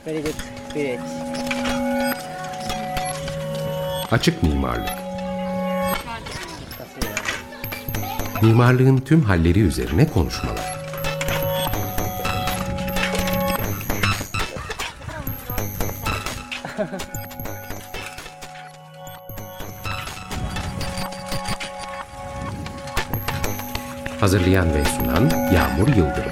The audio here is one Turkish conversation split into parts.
Very good. Great. Açık mimarlık. Mimarlığın tüm halleri üzerine konuşmalar. Hazırlayan ve sunan Yağmur Yıldırım.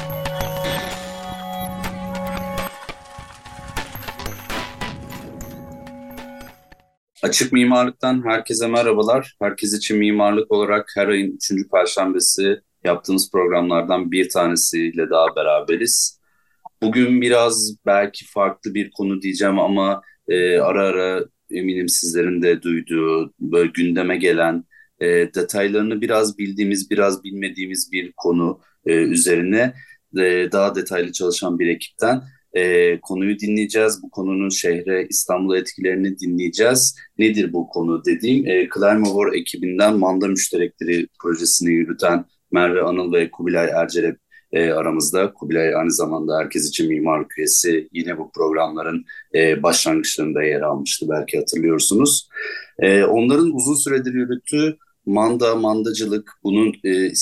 Açık Mimarlık'tan herkese merhabalar. Herkes için mimarlık olarak her ayın 3. Perşembesi yaptığımız programlardan bir tanesiyle daha beraberiz. Bugün biraz belki farklı bir konu diyeceğim ama ara ara eminim sizlerin de duyduğu, böyle gündeme gelen, detaylarını biraz bildiğimiz, biraz bilmediğimiz bir konu üzerine daha detaylı çalışan bir ekipten konuyu dinleyeceğiz. Bu konunun şehre, İstanbul'a etkilerini dinleyeceğiz. Nedir bu konu dediğim, Climovore ekibinden Manda Müşterekleri projesini yürüten Merve Anıl ve Kubilay Ercerep aramızda. Kubilay aynı zamanda Herkes İçin Mimarlık üyesi. Yine bu programların başlangıçlarında yer almıştı, belki hatırlıyorsunuz. Onların uzun süredir yürüttüğü mandacılık, bunun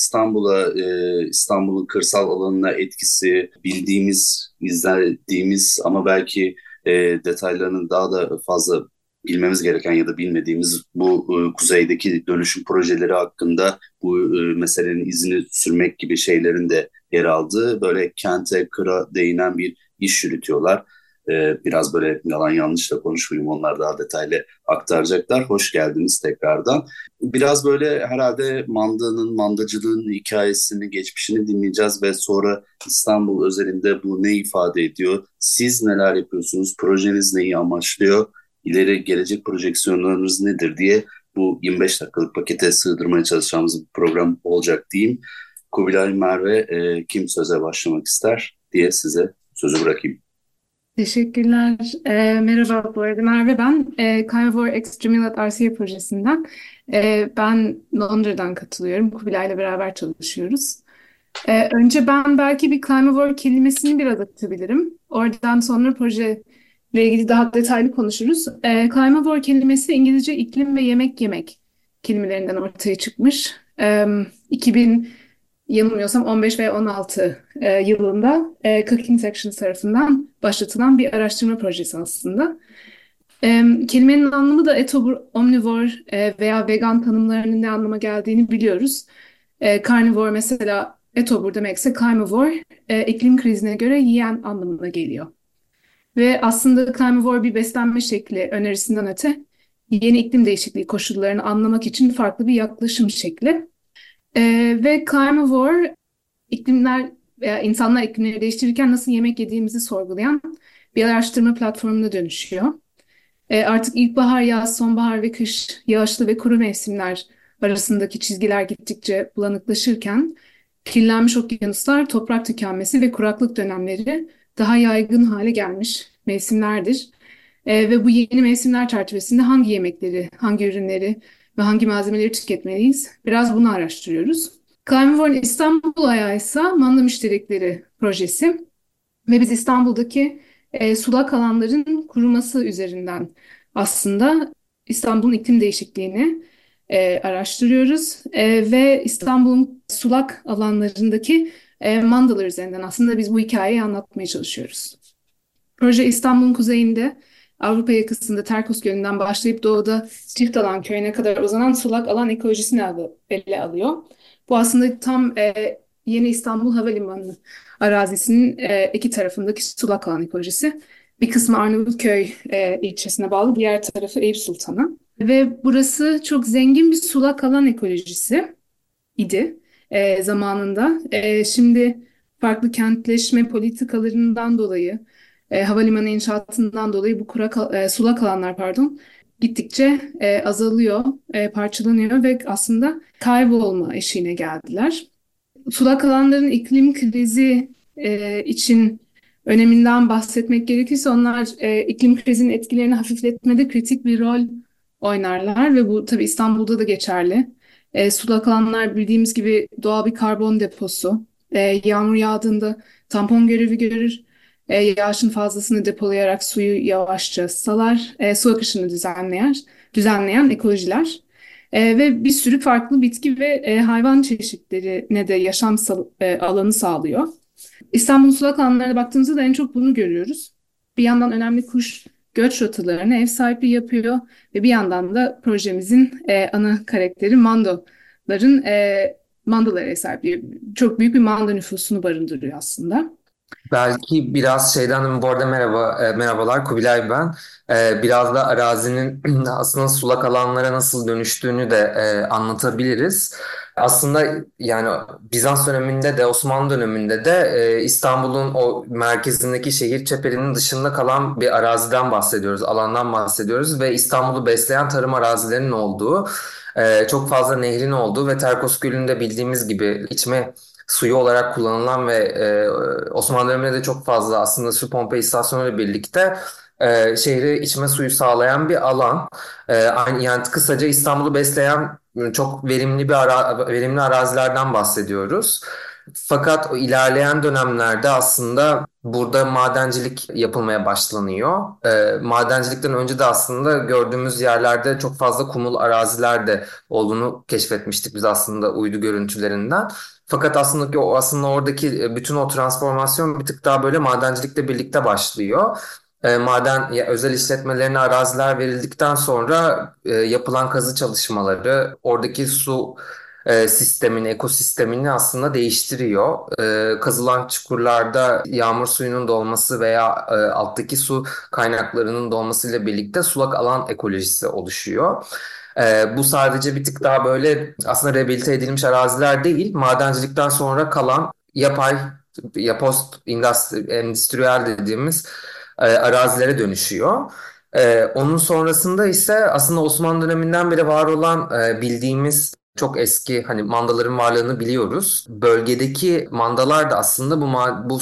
İstanbul'un kırsal alanına etkisi, bildiğimiz, izlediğimiz ama belki detaylarını daha da fazla bilmemiz gereken ya da bilmediğimiz bu kuzeydeki dönüşüm projeleri hakkında bu meselenin izini sürmek gibi şeylerin de yer aldığı, böyle kente, kıra değinen bir iş yürütüyorlar. Biraz böyle yalan yanlış da konuşmayayım, onlar daha detaylı aktaracaklar. Hoş geldiniz tekrardan. Biraz böyle herhalde mandacılığın hikayesini, geçmişini dinleyeceğiz ve sonra İstanbul özelinde bu ne ifade ediyor? Siz neler yapıyorsunuz? Projeniz neyi amaçlıyor? İleri gelecek projeksiyonlarınız nedir diye bu 25 dakikalık pakete sığdırmaya çalışacağımız bir program olacak diyeyim. Kubilay, Merve, kim söze başlamak ister diye size sözü bırakayım. Teşekkürler. Merhaba, bu arada Merve ben. Carnivore Extreme RCA projesinden. Ben Londra'dan katılıyorum. Kubilay'la beraber çalışıyoruz. Önce ben belki bir carnivore kelimesini biraz açabilirim. Oradan sonra projeyle ilgili daha detaylı konuşuruz. Carnivore kelimesi İngilizce iklim ve yemek yemek kelimelerinden ortaya çıkmış. 2000 yanılmıyorsam 15 ve 16 yılında Cooking Sections tarafından başlatılan bir araştırma projesi aslında. Kelimenin anlamı da etobur, omnivor veya vegan tanımlarının ne anlama geldiğini biliyoruz. Carnivore mesela etobur demekse carnivore iklim krizine göre yiyen anlamına geliyor. Ve aslında carnivore bir beslenme şekli önerisinden öte yeni iklim değişikliği koşullarını anlamak için farklı bir yaklaşım şekli. Ve carnivore iklimler veya insanlar iklimleri değiştirirken nasıl yemek yediğimizi sorgulayan bir araştırma platformuna dönüşüyor. Artık ilkbahar, yaz, sonbahar ve kış, yağışlı ve kuru mevsimler arasındaki çizgiler gittikçe bulanıklaşırken kirlenmiş okyanuslar, toprak tükenmesi ve kuraklık dönemleri daha yaygın hale gelmiş mevsimlerdir. Ve bu yeni mevsimler çerçevesinde hangi yemekleri, hangi ürünleri ve hangi malzemeleri tüketmeliyiz? Biraz bunu araştırıyoruz. Carnivore'un İstanbul ayağı ise Manda Müşterekleri projesi ve biz İstanbul'daki sulak alanların kuruması üzerinden aslında İstanbul'un iklim değişikliğini araştırıyoruz. Ve İstanbul'un sulak alanlarındaki mandalar üzerinden aslında biz bu hikayeyi anlatmaya çalışıyoruz. Proje İstanbul'un kuzeyinde Avrupa yakasında Terkos Gölü'nden başlayıp doğuda Çiftalan Köyü'ne kadar uzanan sulak alan ekolojisini ele alıyor. Bu aslında tam Yeni İstanbul Havalimanı arazisinin iki tarafındaki sulak alan ekolojisi. Bir kısmı Arnavutköy ilçesine bağlı, diğer tarafı Eyüp Sultan'a. Ve burası çok zengin bir sulak alan ekolojisi idi zamanında. Şimdi farklı kentleşme politikalarından dolayı, havalimanı inşaatından dolayı bu sulak alanlar gittikçe azalıyor, parçalanıyor ve aslında kaybolma eşiğine geldiler. Sulak alanların iklim krizi için öneminden bahsetmek gerekirse onlar iklim krizinin etkilerini hafifletmede kritik bir rol oynarlar ve bu tabii İstanbul'da da geçerli. Sulak alanlar bildiğimiz gibi doğal bir karbon deposu. Yağmur yağdığında tampon görevi görür Yağışın fazlasını depolayarak suyu yavaşça salar, su akışını düzenleyen ekolojiler. Ve bir sürü farklı bitki ve hayvan çeşitlerine de alanı sağlıyor. İstanbul'un sulak alanlarına baktığımızda da en çok bunu görüyoruz. Bir yandan önemli kuş göç rotalarına ev sahipliği yapıyor ve bir yandan da projemizin ana karakteri mandolara ev sahipliği. Çok büyük bir manda nüfusunu barındırıyor aslında. Belki biraz şeyden bu arada merhabalar Kubilay ben. Biraz da arazinin aslında sulak alanlara nasıl dönüştüğünü de anlatabiliriz. Aslında yani Bizans döneminde de Osmanlı döneminde de İstanbul'un o merkezindeki şehir çeperinin dışında kalan bir araziden bahsediyoruz, alandan bahsediyoruz ve İstanbul'u besleyen tarım arazilerinin olduğu, çok fazla nehrin olduğu ve Terkos Gölü'nde bildiğimiz gibi içme suyu olarak kullanılan ve Osmanlı döneminde de çok fazla aslında su pompa istasyonu ile birlikte şehri içme suyu sağlayan bir alan. Yani kısaca İstanbul'u besleyen çok verimli arazilerden bahsediyoruz. Fakat o ilerleyen dönemlerde aslında burada madencilik yapılmaya başlanıyor. Madencilikten önce de aslında gördüğümüz yerlerde çok fazla kumul araziler de olduğunu keşfetmiştik biz aslında uydu görüntülerinden. Fakat aslında oradaki bütün o transformasyon bir tık daha böyle madencilikle birlikte başlıyor. Özel işletmelerine araziler verildikten sonra yapılan kazı çalışmaları oradaki su sistemini, ekosistemini aslında değiştiriyor. Kazılan çukurlarda yağmur suyunun dolması veya alttaki su kaynaklarının dolmasıyla birlikte sulak alan ekolojisi oluşuyor. Bu sadece bir tık daha böyle aslında rehabilite edilmiş araziler değil, madencilikten sonra kalan post endüstriyel dediğimiz arazilere dönüşüyor. Onun sonrasında ise aslında Osmanlı döneminden beri var olan bildiğimiz çok eski hani mandaların varlığını biliyoruz. Bölgedeki mandalar da aslında bu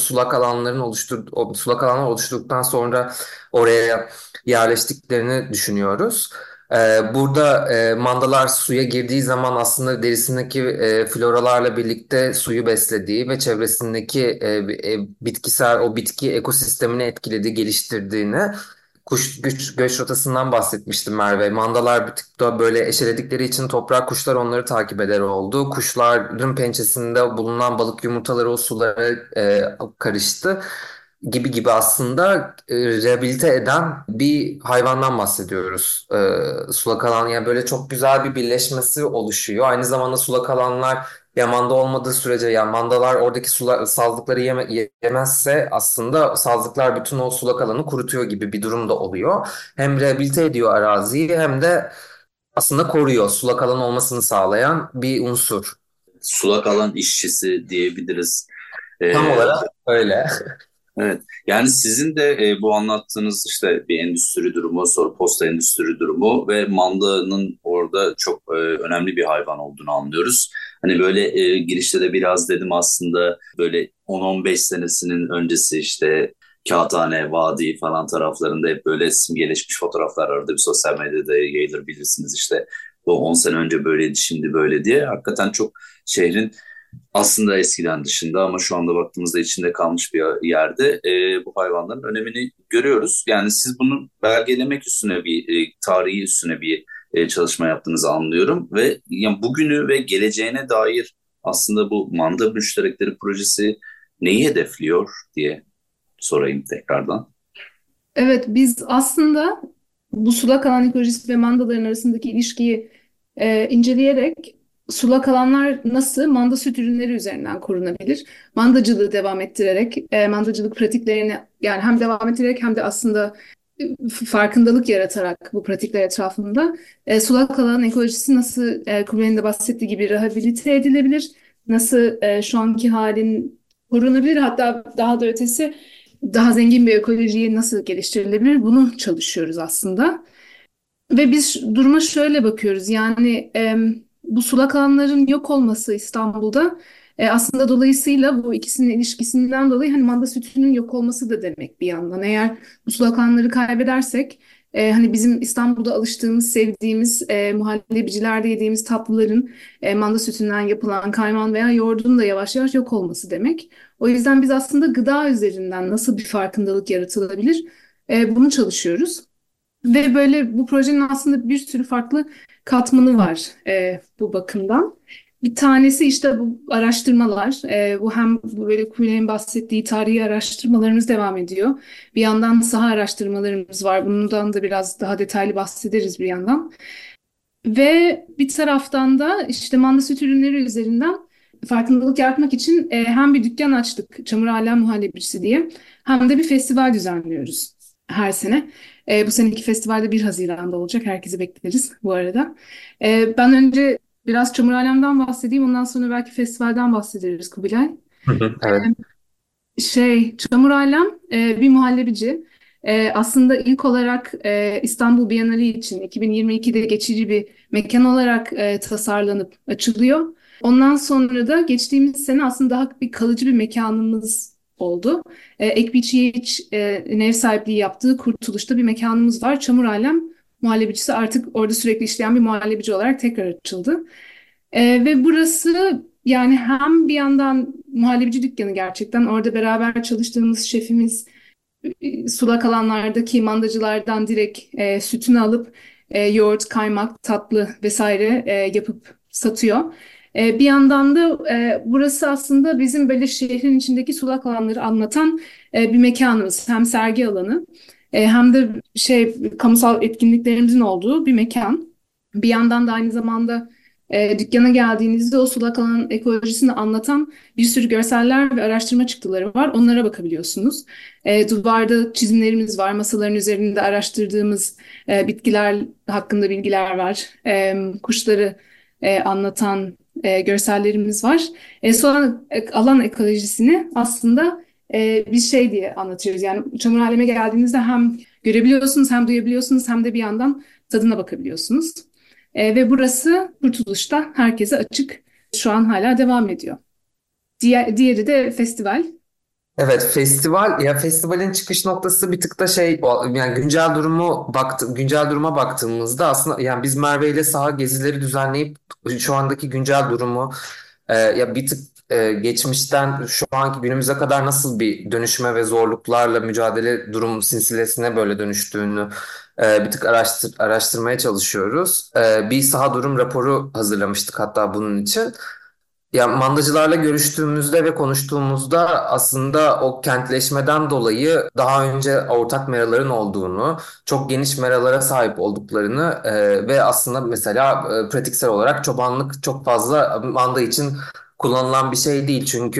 sulak alanlar oluşturduktan sonra oraya yerleştiklerini düşünüyoruz. Burada mandalar suya girdiği zaman aslında derisindeki floralarla birlikte suyu beslediği ve çevresindeki o bitki ekosistemini etkilediği, geliştirdiğini göç rotasından bahsetmiştim Merve. Mandalar bir tık da böyle eşeledikleri için toprak kuşlar onları takip eder oldu. Kuşların pençesinde bulunan balık yumurtaları o sulara karıştı gibi gibi aslında rehabilite eden bir hayvandan bahsediyoruz. Sulak alan yani böyle çok güzel bir birleşmesi oluşuyor. Aynı zamanda sulak alanlar manda olmadığı sürece yani mandalar oradaki sazlıkları yemezse aslında sazlıklar bütün o sulak alanı kurutuyor gibi bir durum da oluyor. Hem rehabilite ediyor araziyi hem de aslında koruyor. Sulak alan olmasını sağlayan bir unsur. Sulak alan işçisi diyebiliriz. Tam olarak öyle. Evet. Yani sizin de bu anlattığınız işte bir endüstri durumu, sonra posta endüstri durumu ve mandanın orada çok önemli bir hayvan olduğunu anlıyoruz. Hani böyle girişte de biraz dedim aslında böyle 10-15 senesinin öncesi işte Kağıthane, Vadi falan taraflarında hep böyle simgeleşmiş fotoğraflar arada bir sosyal medyada yayılır bilirsiniz işte. Bu 10 sene önce böyleydi, şimdi böyle diye. Hakikaten çok şehrin aslında eskiden dışında ama şu anda baktığımızda içinde kalmış bir yerde bu hayvanların önemini görüyoruz. Yani siz bunu belgelemek üstüne tarihi üstüne bir çalışma yaptığınızı anlıyorum ve yani bugünü ve geleceğine dair aslında bu manda müşterekleri projesi neyi hedefliyor diye sorayım tekrardan. Evet, biz aslında bu sulak alan ekolojisi ve mandaların arasındaki ilişkiyi inceleyerek sulak alanlar nasıl manda süt ürünleri üzerinden korunabilir? Mandacılığı devam ettirerek, mandacılık pratiklerini yani hem devam ettirerek hem de aslında farkındalık yaratarak bu pratikler etrafında sulak alan ekolojisi nasıl Kubilay'ın da bahsettiği gibi rehabilite edilebilir? Nasıl şu anki halin korunabilir? Hatta daha da ötesi daha zengin bir ekolojiyi nasıl geliştirilebilir? Bunu çalışıyoruz aslında. Ve biz duruma şöyle bakıyoruz. Yani bu sulak alanların yok olması İstanbul'da aslında dolayısıyla bu ikisinin ilişkisinden dolayı hani manda sütünün yok olması da demek bir yandan. Eğer bu sulak alanları kaybedersek Hani bizim İstanbul'da alıştığımız, sevdiğimiz muhallebicilerde yediğimiz tatlıların manda sütünden yapılan kayman veya yoğurdun da yavaş yavaş yok olması demek. O yüzden biz aslında gıda üzerinden nasıl bir farkındalık yaratılabilir, bunu çalışıyoruz. Ve böyle bu projenin aslında bir sürü farklı katmanı var bu bakımdan. Bir tanesi işte bu araştırmalar. Bu hem bu böyle Kubilay'ın bahsettiği tarihi araştırmalarımız devam ediyor. Bir yandan saha araştırmalarımız var. Bundan da biraz daha detaylı bahsederiz bir yandan. Ve bir taraftan da işte manda süt ürünleri üzerinden farkındalık yaratmak için hem bir dükkan açtık, Çamur Alem Muhallebicisi diye, hem de bir festival düzenliyoruz her sene. Bu seneki festivalde 1 Haziran'da olacak. Herkesi bekleriz bu arada. Ben önce biraz Çamur Alem'den bahsedeyim. Ondan sonra belki festivalden bahsederiz Kubilay. Hı hı, evet. Çamur Alem bir muhallebici. Aslında ilk olarak İstanbul Bienali için 2022'de geçici bir mekan olarak tasarlanıp açılıyor. Ondan sonra da geçtiğimiz sene aslında daha bir kalıcı bir mekanımız oldu. Ekbiçiyeç ev sahipliği yaptığı Kurtuluş'ta bir mekanımız var. Çamur Alem muhallebicisi artık orada sürekli işleyen bir muhallebici olarak tekrar açıldı. Ve burası yani hem bir yandan muhallebici dükkanı, gerçekten orada beraber çalıştığımız şefimiz sulak alanlardaki mandacılardan direkt sütünü alıp yoğurt, kaymak, tatlı vesaire yapıp satıyor. Bir yandan da burası aslında bizim böyle şehrin içindeki sulak alanları anlatan bir mekanımız. Hem sergi alanı hem de kamusal etkinliklerimizin olduğu bir mekan. Bir yandan da aynı zamanda dükkana geldiğinizde o sulak alan ekolojisini anlatan bir sürü görseller ve araştırma çıktıları var. Onlara bakabiliyorsunuz. Duvarda çizimlerimiz var. Masaların üzerinde araştırdığımız bitkiler hakkında bilgiler var. Kuşları anlatan görsellerimiz var. Sonra alan ekolojisini aslında biz diye anlatıyoruz. Yani Çamur Alem'e geldiğinizde hem görebiliyorsunuz, hem duyabiliyorsunuz, hem de bir yandan tadına bakabiliyorsunuz. Ve burası Kurtuluş'ta herkese açık. Şu an hala devam ediyor. Diğeri de festival. Evet, festivalin çıkış noktası bir tık da yani güncel duruma baktığımızda aslında yani biz Merve ile saha gezileri düzenleyip şu andaki güncel durumu ya bir tık geçmişten şu anki günümüze kadar nasıl bir dönüşüme ve zorluklarla mücadele durum silsilesine böyle dönüştüğünü bir tık araştırmaya çalışıyoruz. Bir saha durum raporu hazırlamıştık hatta bunun için. Ya mandacılarla görüştüğümüzde ve konuştuğumuzda aslında o kentleşmeden dolayı daha önce ortak meraların olduğunu, çok geniş meralara sahip olduklarını ve aslında mesela pratiksel olarak çobanlık çok fazla manda için kullanılan bir şey değil. Çünkü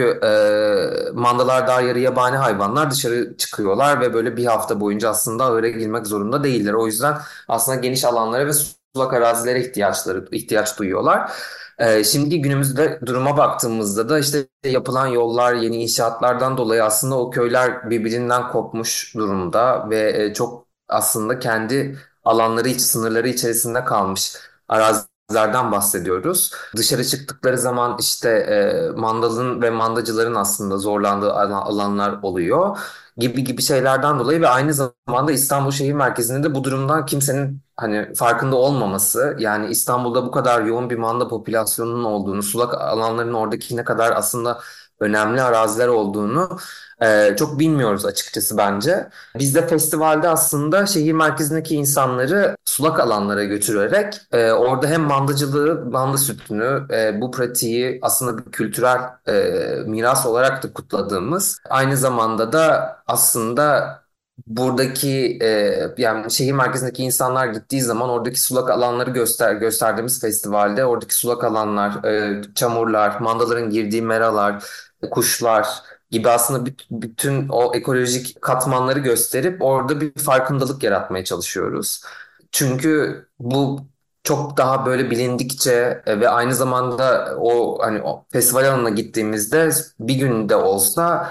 mandalar daha yarı yabani hayvanlar, dışarı çıkıyorlar ve böyle bir hafta boyunca aslında ahıra girmek zorunda değiller. O yüzden aslında geniş alanlara ve sulak arazilere ihtiyaç duyuyorlar. Şimdi günümüzde duruma baktığımızda da işte yapılan yollar, yeni inşaatlardan dolayı aslında o köyler birbirinden kopmuş durumda ve çok aslında kendi sınırları içerisinde kalmış arazilerden bahsediyoruz. Dışarı çıktıkları zaman işte mandalın ve mandacıların aslında zorlandığı alanlar oluyor gibi şeylerden dolayı ve aynı zamanda İstanbul şehir merkezinde de bu durumdan kimsenin hani farkında olmaması, yani İstanbul'da bu kadar yoğun bir manda popülasyonunun olduğunu, sulak alanların oradaki ne kadar aslında önemli araziler olduğunu çok bilmiyoruz açıkçası bence. Biz de festivalde aslında şehir merkezindeki insanları sulak alanlara götürerek orada hem manda sütünü, bu pratiği aslında bir kültürel miras olarak da kutladığımız, aynı zamanda da aslında buradaki yani şehir merkezindeki insanlar gittiği zaman oradaki sulak alanları gösterdiğimiz festivalde oradaki sulak alanlar, çamurlar, mandaların girdiği meralar, kuşlar gibi aslında bütün o ekolojik katmanları gösterip orada bir farkındalık yaratmaya çalışıyoruz. Çünkü bu çok daha böyle bilindikçe ve aynı zamanda o hani o festival alanına gittiğimizde bir gün de olsa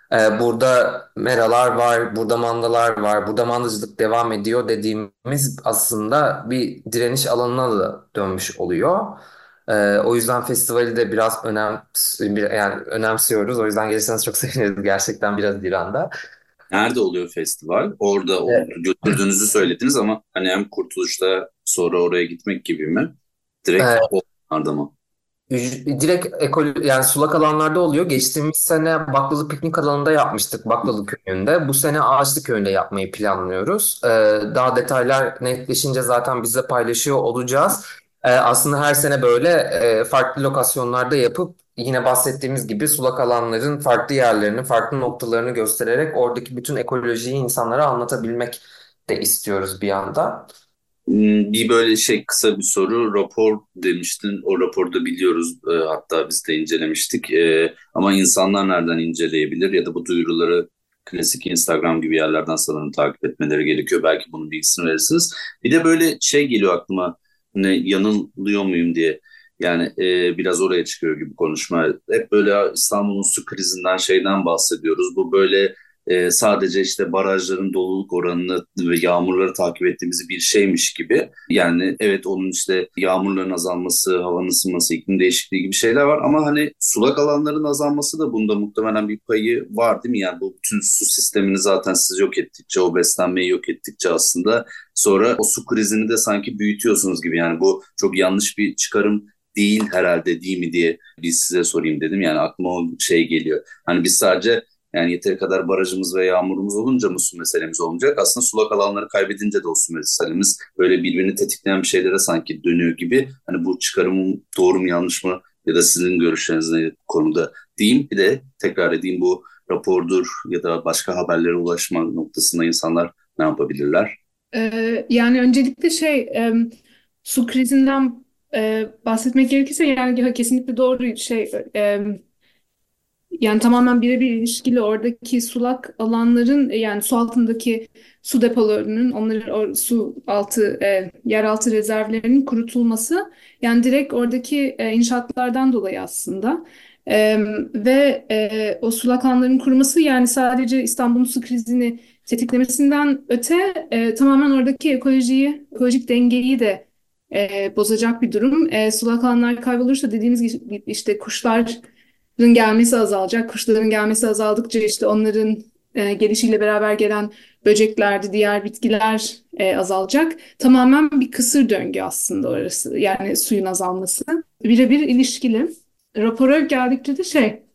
burada meralar var, burada mandalar var, burada mandacılık devam ediyor dediğimiz aslında bir direniş alanına da dönmüş oluyor. O yüzden festivali de yani önemsiyoruz. O yüzden gelirseniz çok seviniriz gerçekten biraz İran'da. Nerede oluyor festival? Orada götürdüğünüzü söylediniz ama hani hem Kurtuluş'ta sonra oraya gitmek gibi mi? Direkt E, onlarda mı? Direkt yani sulak alanlarda oluyor. Geçtiğimiz sene Baklalı piknik alanında yapmıştık, Baklalı köyünde. Bu sene Ağaçlı köyünde yapmayı planlıyoruz. Daha detaylar netleşince zaten bizle paylaşıyor olacağız. Aslında her sene böyle farklı lokasyonlarda yapıp yine bahsettiğimiz gibi sulak alanların farklı yerlerini, farklı noktalarını göstererek oradaki bütün ekolojiyi insanlara anlatabilmek de istiyoruz bir yandan. Bir böyle kısa bir soru. Rapor demiştin. O raporda biliyoruz. Hatta biz de incelemiştik. Ama insanlar nereden inceleyebilir ya da bu duyuruları klasik Instagram gibi yerlerden sanırım takip etmeleri gerekiyor. Belki bunun bilgisini verirsiniz. Bir de böyle geliyor aklıma. Ne yanılıyor muyum diye. Yani biraz oraya çıkıyor gibi konuşma. Hep böyle İstanbul'un su krizinden bahsediyoruz. Bu böyle sadece işte barajların doluluk oranını ve yağmurları takip ettiğimiz bir şeymiş gibi. Yani evet, onun işte yağmurların azalması, havanın ısınması, iklim değişikliği gibi şeyler var ama hani sulak alanların azalması da bunda muhtemelen bir payı var değil mi? Yani bu bütün su sistemini zaten siz yok ettikçe, o beslenmeyi yok ettikçe aslında sonra o su krizini de sanki büyütüyorsunuz gibi. Yani bu çok yanlış bir çıkarım değil herhalde, değil mi diye biz size sorayım dedim. Yani aklıma o geliyor. Hani biz sadece yani yeteri kadar barajımız ve yağmurumuz olunca mı su meselemiz olmayacak? Aslında sulak alanları kaybedince de o su meselemiz böyle birbirini tetikleyen bir şeylere sanki dönüyor gibi. Hani bu çıkarımım doğru mu yanlış mı ya da sizin görüşleriniz ne bu konuda diyeyim. Bir de tekrar edeyim, bu rapordur ya da başka haberlere ulaşma noktasında insanlar ne yapabilirler? Yani öncelikle su krizinden bahsetmek gerekirse yani kesinlikle doğru yani tamamen birebir ilişkili oradaki sulak alanların yani su altındaki su depolarının onların su altı yeraltı rezervlerinin kurutulması yani direkt oradaki inşaatlardan dolayı aslında. Ve o sulak alanların kuruması yani sadece İstanbul'un su krizini tetiklemesinden öte tamamen oradaki ekolojik dengeyi de bozacak bir durum. Sulak alanlar kaybolursa dediğimiz gibi işte kuşların gelmesi azalacak. Kuşların gelmesi azaldıkça işte onların gelişiyle beraber gelen böceklerdi, diğer bitkiler azalacak. Tamamen bir kısır döngü aslında orası. Yani suyun azalması. Birebir ilişkili. Rapora geldikçe de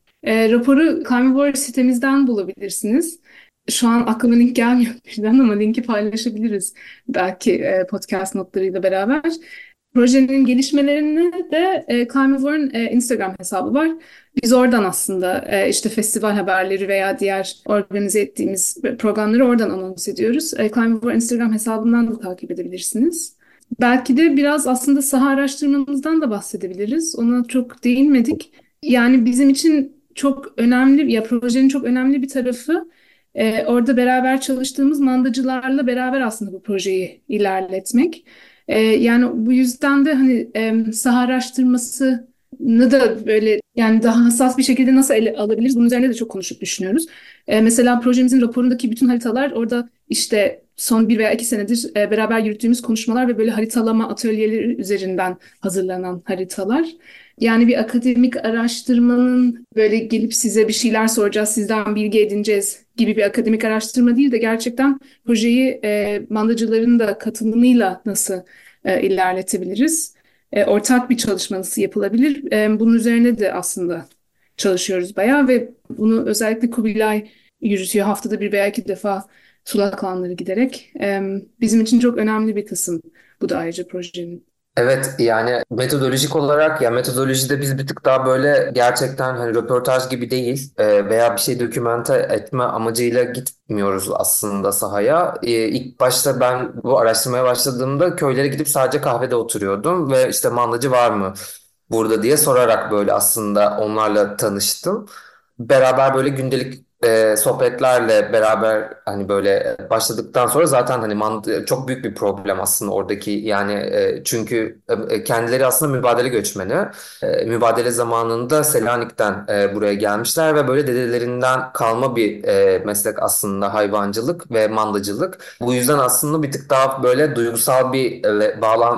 raporu Carnivore sitemizden bulabilirsiniz. Şu an aklıma link gelmiyor birden ama linki paylaşabiliriz belki podcast notlarıyla beraber. Projenin gelişmelerini de Carnivore'un Instagram hesabı var. Biz oradan aslında işte festival haberleri veya diğer organize ettiğimiz programları oradan anons ediyoruz. Carnivore Instagram hesabından da takip edebilirsiniz. Belki de biraz aslında saha araştırmamızdan da bahsedebiliriz. Ona çok değinmedik. Yani bizim için çok önemli, ya projenin çok önemli bir tarafı orada beraber çalıştığımız mandacılarla beraber aslında bu projeyi ilerletmek. Yani bu yüzden de hani saha araştırmasını da böyle yani daha hassas bir şekilde nasıl ele alabiliriz? Bunun üzerine de çok konuşup düşünüyoruz. Mesela projemizin raporundaki bütün haritalar orada işte son 1 veya 2 senedir beraber yürüttüğümüz konuşmalar ve böyle haritalama atölyeleri üzerinden hazırlanan haritalar. Yani bir akademik araştırmanın böyle gelip size bir şeyler soracağız, sizden bilgi edineceğiz gibi bir akademik araştırma değil de gerçekten projeyi mandacıların da katılımıyla nasıl ilerletebiliriz? Ortak bir çalışma nasıl yapılabilir? Bunun üzerine de aslında çalışıyoruz bayağı ve bunu özellikle Kubilay yürütüyor haftada 1 veya 2 defa sulak alanları giderek. Bizim için çok önemli bir kısım bu da ayrıca projenin. Evet, yani metodolojik olarak ya metodolojide biz bir tık daha böyle gerçekten hani röportaj gibi değil veya bir şey dokümente etme amacıyla gitmiyoruz aslında sahaya. İlk başta ben bu araştırmaya başladığımda köylere gidip sadece kahvede oturuyordum ve işte mandacı var mı burada diye sorarak böyle aslında onlarla tanıştım. Beraber böyle gündelik sohbetlerle beraber hani böyle başladıktan sonra zaten hani çok büyük bir problem aslında oradaki yani çünkü kendileri aslında mübadele göçmeni. Mübadele zamanında Selanik'ten buraya gelmişler ve böyle dedelerinden kalma bir meslek aslında hayvancılık ve mandacılık. Bu yüzden aslında bir tık daha böyle duygusal bir bağlam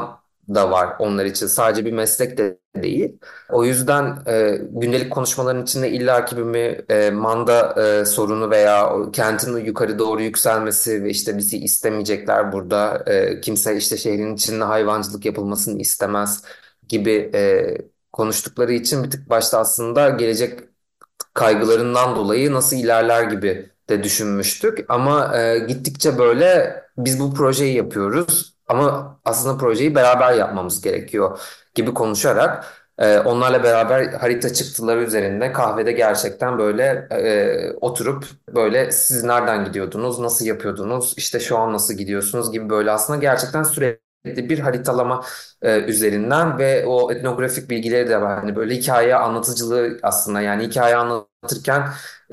da var onlar için. Sadece bir meslek de değil. O yüzden gündelik konuşmaların içinde illaki manda sorunu veya o kentin yukarı doğru yükselmesi ve işte bizi istemeyecekler burada. Kimse işte şehrin içinde hayvancılık yapılmasını istemez gibi konuştukları için bir tık başta aslında gelecek kaygılarından dolayı nasıl ilerler gibi de düşünmüştük. Ama gittikçe böyle biz bu projeyi yapıyoruz ama aslında projeyi beraber yapmamız gerekiyor gibi konuşarak onlarla beraber harita çıktıları üzerinde kahvede gerçekten böyle oturup böyle siz nereden gidiyordunuz, nasıl yapıyordunuz, işte şu an nasıl gidiyorsunuz gibi böyle aslında gerçekten sürekli bir haritalama üzerinden ve o etnografik bilgileri de var. Hani böyle hikaye anlatıcılığı aslında yani hikaye anlatırken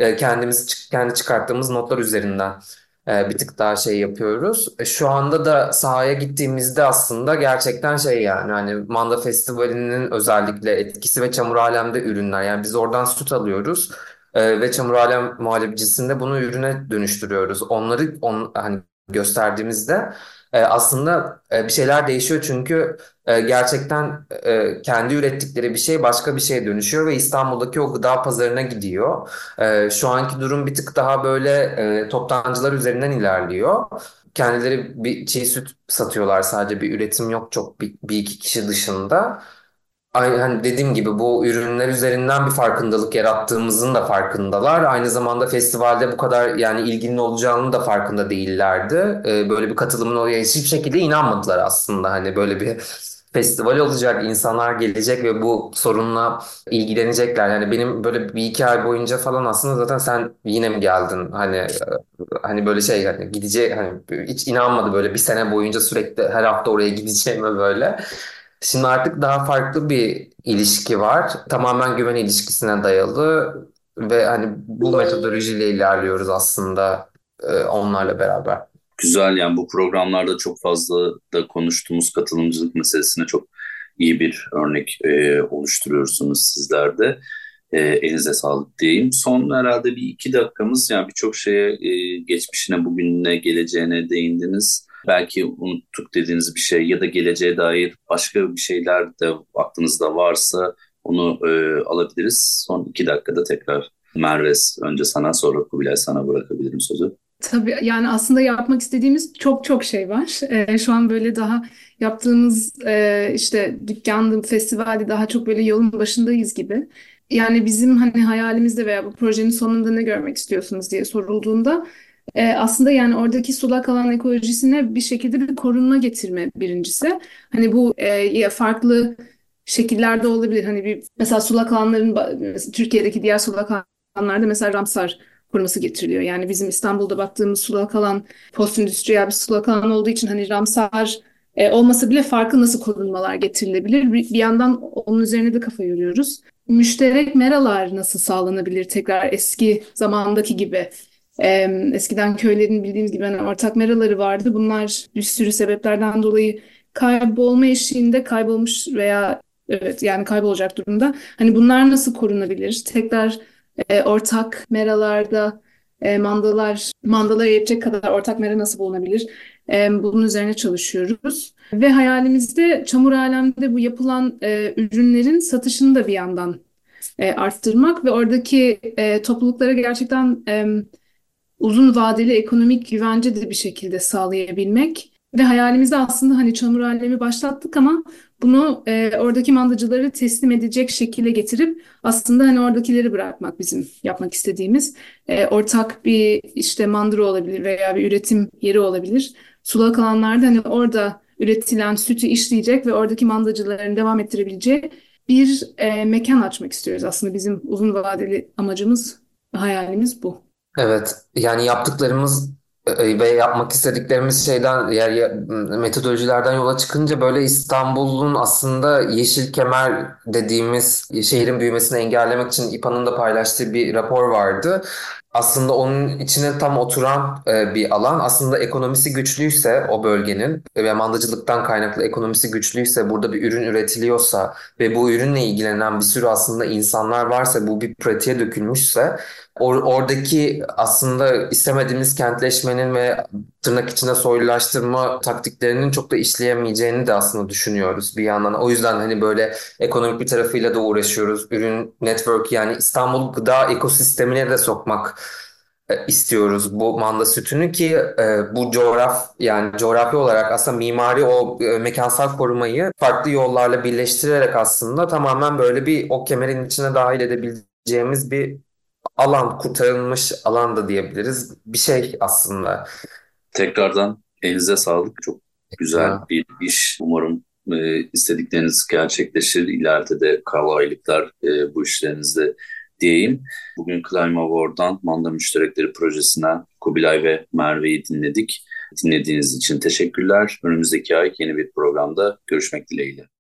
kendi çıkarttığımız notlar üzerinden bir tık daha şey yapıyoruz. Şu anda da sahaya gittiğimizde aslında gerçekten şey yani hani Manda Festivali'nin özellikle etkisi ve Çamur Alem'de ürünler. Yani biz oradan süt alıyoruz ve Çamur Alem muhallebicisinde bunu ürüne dönüştürüyoruz. Hani gösterdiğimizde aslında bir şeyler değişiyor çünkü gerçekten kendi ürettikleri bir şey başka bir şeye dönüşüyor ve İstanbul'daki o gıda pazarına gidiyor. Şu anki durum bir tık daha böyle toptancılar üzerinden ilerliyor. Kendileri bir çiğ süt satıyorlar sadece bir üretim yok çok bir iki kişi dışında. Hani dediğim gibi bu ürünler üzerinden bir farkındalık yarattığımızın da farkındalar. Aynı zamanda festivalde bu kadar yani ilginin olacağının da farkında değillerdi. Böyle bir katılımın oluyor. Hiçbir şekilde inanmadılar aslında. Hani böyle bir festival olacak, insanlar gelecek ve bu sorunla ilgilenecekler. Yani benim böyle bir iki ay boyunca falan aslında zaten sen yine mi geldin? Hani böyle şey hani gidecek hani hiç inanmadı böyle bir sene boyunca sürekli her hafta oraya gideceğime böyle. Şimdi artık daha farklı bir ilişki var. Tamamen güven ilişkisine dayalı ve hani bu metodolojiyle ilerliyoruz aslında onlarla beraber. Güzel, yani bu programlarda çok fazla da konuştuğumuz katılımcılık meselesine çok iyi bir örnek oluşturuyorsunuz sizler de. Elinize sağlık diyeyim. Son herhalde bir iki dakikamız, yani birçok şeye geçmişine, bugününe, geleceğine değindiniz. Belki unuttuk dediğiniz bir şey ya da geleceğe dair başka bir şeyler de aklınızda varsa onu alabiliriz. Son iki dakikada tekrar Merves, önce sana sonra Kubilay, sana bırakabilirim sözü. Tabii yani aslında yapmak istediğimiz çok çok şey var. Şu an böyle daha yaptığımız işte dükkanda, festivalde daha çok böyle yolun başındayız gibi. Yani bizim hani hayalimizde veya bu projenin sonunda ne görmek istiyorsunuz diye sorulduğunda aslında yani oradaki sulak alan ekolojisine bir şekilde bir korunma getirme birincisi. Hani bu ya farklı şekillerde olabilir. Hani bir mesela sulak alanların mesela Türkiye'deki diğer sulak alanlarda mesela Ramsar koruması getiriliyor. Yani bizim İstanbul'da baktığımız sulak alan post-endüstriyel bir sulak alan olduğu için hani Ramsar olmasa bile farklı nasıl korunmalar getirilebilir? Bir yandan onun üzerine de kafa yoruyoruz. Müşterek meralar nasıl sağlanabilir tekrar eski zamandaki gibi? Eskiden köylerin bildiğimiz gibi hani ortak meraları vardı. Bunlar bir sürü sebeplerden dolayı kaybolma eşiğinde kaybolmuş veya evet yani kaybolacak durumda. Hani bunlar nasıl korunabilir? Tekrar ortak meralarda mandalara yetecek kadar ortak mera nasıl bulunabilir? Bunun üzerine çalışıyoruz. Ve hayalimizde Çamur Alem'de bu yapılan ürünlerin satışını da bir yandan arttırmak ve oradaki topluluklara gerçekten uzun vadeli ekonomik güvence de bir şekilde sağlayabilmek. Ve hayalimizde aslında hani çamur alemi başlattık ama bunu oradaki mandacıları teslim edecek şekilde getirip aslında hani oradakileri bırakmak bizim yapmak istediğimiz. Ortak bir işte mandıra olabilir veya bir üretim yeri olabilir. Sulak alanlarda hani orada üretilen sütü işleyecek ve oradaki mandacıların devam ettirebileceği bir mekan açmak istiyoruz. Aslında bizim uzun vadeli amacımız, hayalimiz bu. Evet, yani yaptıklarımız ve yapmak istediklerimiz şeyden metodolojilerden yola çıkınca böyle İstanbul'un aslında yeşil kemer dediğimiz şehrin büyümesini engellemek için İPA'nın da paylaştığı bir rapor vardı. Aslında onun içine tam oturan bir alan. Aslında ekonomisi güçlüyse o bölgenin ve mandacılıktan kaynaklı ekonomisi güçlüyse burada bir ürün üretiliyorsa ve bu ürünle ilgilenen bir sürü aslında insanlar varsa bu bir pratiğe dökülmüşse oradaki aslında istemediğimiz kentleşmenin ve tırnak içinde soylulaştırma taktiklerinin çok da işleyemeyeceğini de aslında düşünüyoruz bir yandan. O yüzden hani böyle ekonomik bir tarafıyla da uğraşıyoruz. Ürün network, yani İstanbul gıda ekosistemine de sokmak istiyoruz bu manda sütünü ki bu yani coğrafi olarak aslında mimari o mekansal korumayı farklı yollarla birleştirerek aslında tamamen böyle bir o kemerin içine dahil edebileceğimiz bir alan, kurtarılmış alan da diyebiliriz. Bir şey aslında. Tekrardan elinize sağlık. Çok güzel Ya, bir iş. Umarım istedikleriniz gerçekleşir. İleride de kolaylıklar bu işlerinizde diyeyim. Bugün Clima War'dan Manda Müşterekleri Projesi'nden Kubilay ve Merve'yi dinledik. Dinlediğiniz için teşekkürler. Önümüzdeki ay yeni bir programda görüşmek dileğiyle.